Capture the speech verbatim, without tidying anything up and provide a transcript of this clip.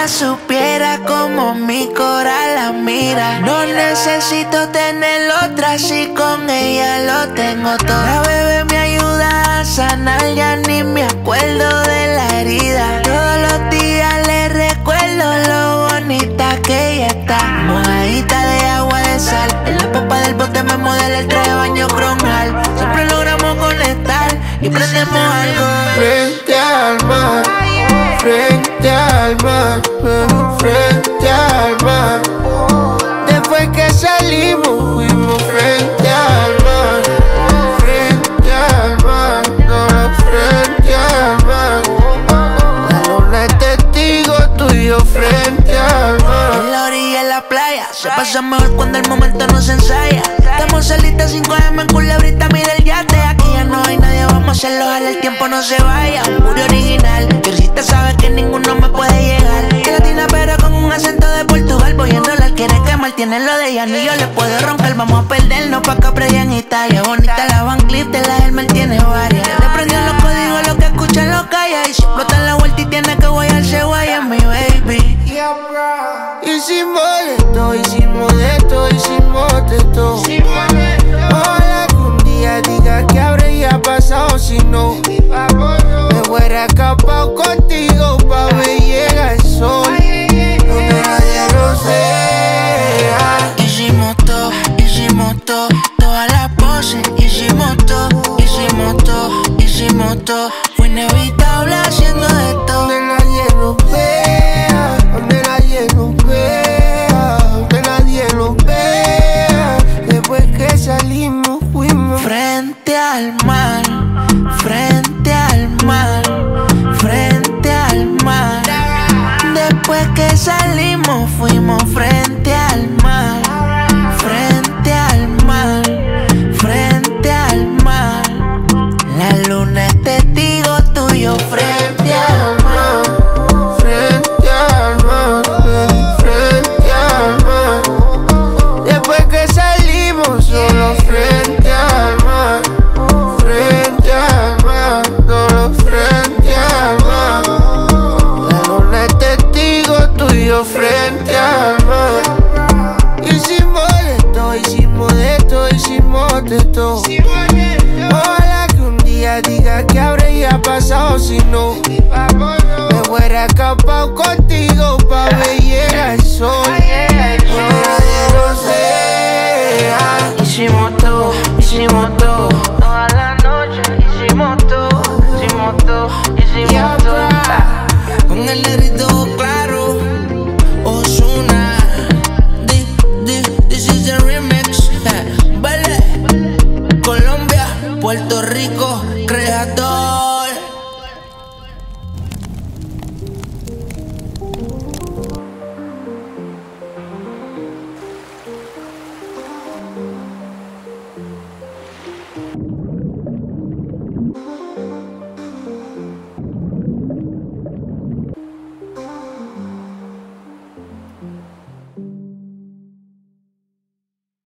ella supiera como mi corazón la mira. No necesito tener otra si con ella lo tengo todo. La bebé me ayuda a sanar, ya ni me acuerdo de la herida. Todos los días le recuerdo lo bonita que ella está. Mojadita de agua de sal, en la popa del bote me modela el traje de baño cronal. Siempre logramos conectar y prendemos algo. Frente al mar, frente al mar, frente al mar. Después que salimos fuimos frente al mar, frente al mar, no, frente al mar. La luna es testigo tuyo frente al mar. En la orilla, en la playa, se pasa mejor cuando el momento no se ensaya. Estamos solitas cinco eme en Culebrita, mira el yate. Aquí ya no hay nadie, vamos a hacerlo, ojalá el tiempo no se vaya. Un puro original, Diosita sabe que ninguno me puede llegar. Que latina pero con un acento de Portugal. Voy a enrolar, quiere quemar, tiene lo de ella, ni yo le puedo romper. Vamos a perdernos pa' que en Italia. Bonita la Van Cleef, de la Hermes tiene varias. Le prendió los códigos, lo que escuchan lo calla. Y si explota en la vuelta y tiene que guayarse, guaya mi baby. Hicimos de todo, hicimos de todo, hicimos de todo. Ojalá que un día diga que habría pasado si no me hubiera escapado contigo pa' ver llega el sol donde nadie lo sea. Hicimos todo, hicimos todo, todas las poses. Hicimos todo, hicimos todo, hicimos todo. Fue inevitable haciendo de todo. Donde nadie nos vea, donde nadie nos vea, donde nadie nos vea. Después que salimos fuimos frente al mar, frente al mar, frente al mar. Después que salimos fuimos frente al mar, frente al mar, frente al mar. La luna es testigo tuyo frente al mar, frente al mar, frente al mar. Después que salimos solo frente al mar, frente al mar, solo frente al mar. La luna es testigo tuyo frente al mar. Hicimos de todo, hicimos de todo, hicimos de todo. Ojalá que un día diga que habría pasado si no me hubiera escapado contigo pa' ver llega el sol donde nadie lo sea. Hicimos todo, hicimos todo,